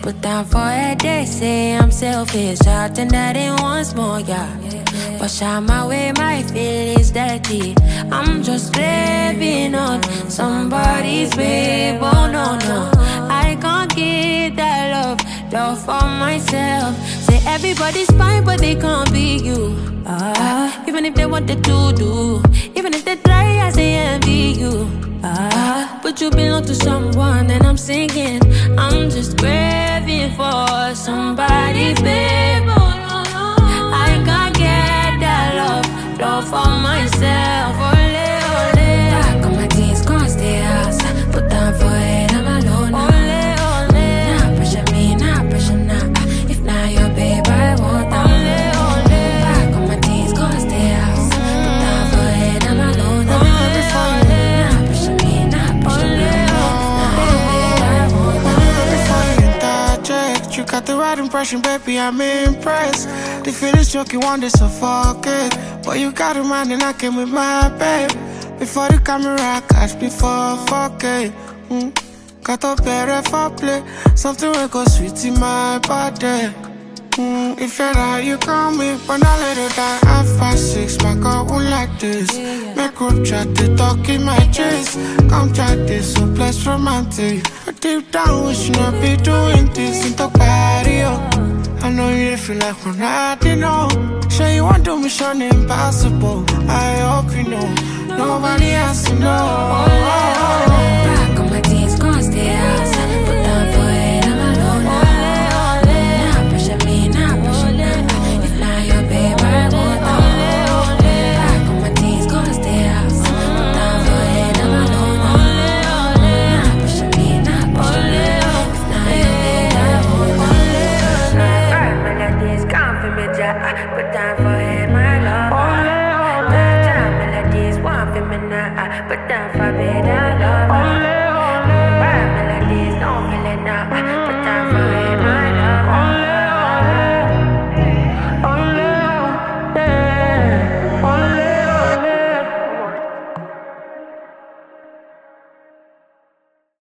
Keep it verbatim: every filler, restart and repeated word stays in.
Put down for it, they say I'm selfish. I think that it once more, yeah. But shine my way, my feelings dirty. I'm just craving on somebody's babe. Oh no, no, I can't get that love, love for myself. Say everybody's fine, but they can't be you. Ah, even if they wanted to do, even if they try, I say envy you. Ah, but you belong to someone, and I'm singing. I'm just craving for somebody, babe. Oh, no, no. I can't get that love, love for myself. Ole, ole. Back on my teens, can't stay outside. Put down for it, I'm alone now. Ole, ole. Nah, pressure me, nah, pressure nah. If not your babe, I want that. Ole, ole. Back on my teens, can't stay outside. Put down for it, I'm alone now. Nah, pressure me, nah, pressure nah. If not your babe, I want that. You got the right impression, baby, I'm impressed. The feelings joke, you want to suffocate. But you got a mind and I came with my babe. Before the camera catch me for fuck it. Mm. Got a better for play. Something will go sweet in my body. Mm. If you're out, you call me. But I let it die at five, six. My girl won't like this. Make group chat, they talk in my chest. Come try this, so blessed romantic. But deep down, we should not be doing this. In the patio, I know you feel like we're not, you know. Sure you want to mission impossible. I hope you know. Nobody has to know.